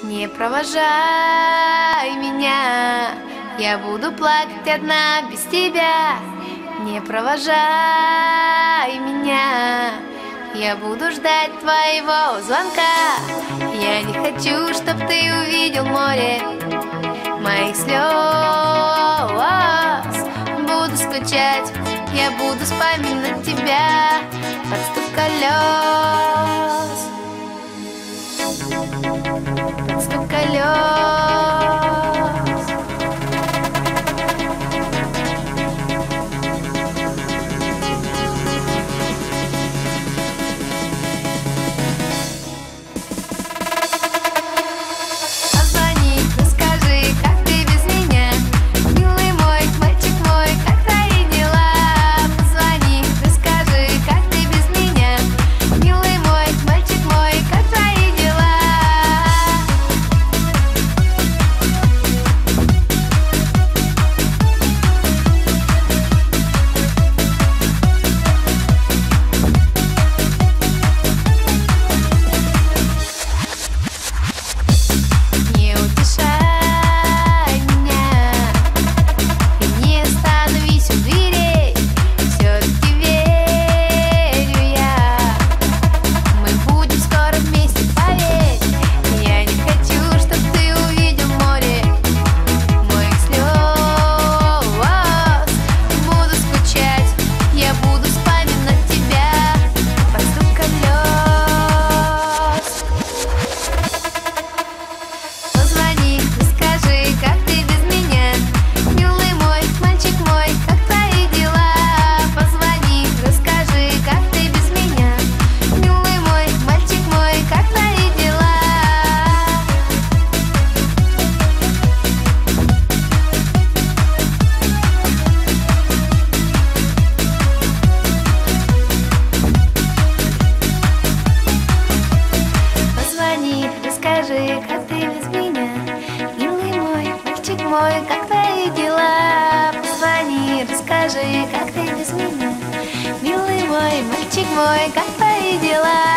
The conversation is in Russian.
Не провожай меня, я буду плакать одна без тебя. Не провожай меня, я буду ждать твоего звонка. Я не хочу, чтоб ты увидел море моих слез. Буду скучать, я буду вспоминать тебя под стук колес. Под стук колес. Расскажи, как ты без меня, милый мой, мальчик мой, как твои дела? Позвони, расскажи, как ты без меня, милый мой, мальчик мой, как твои дела?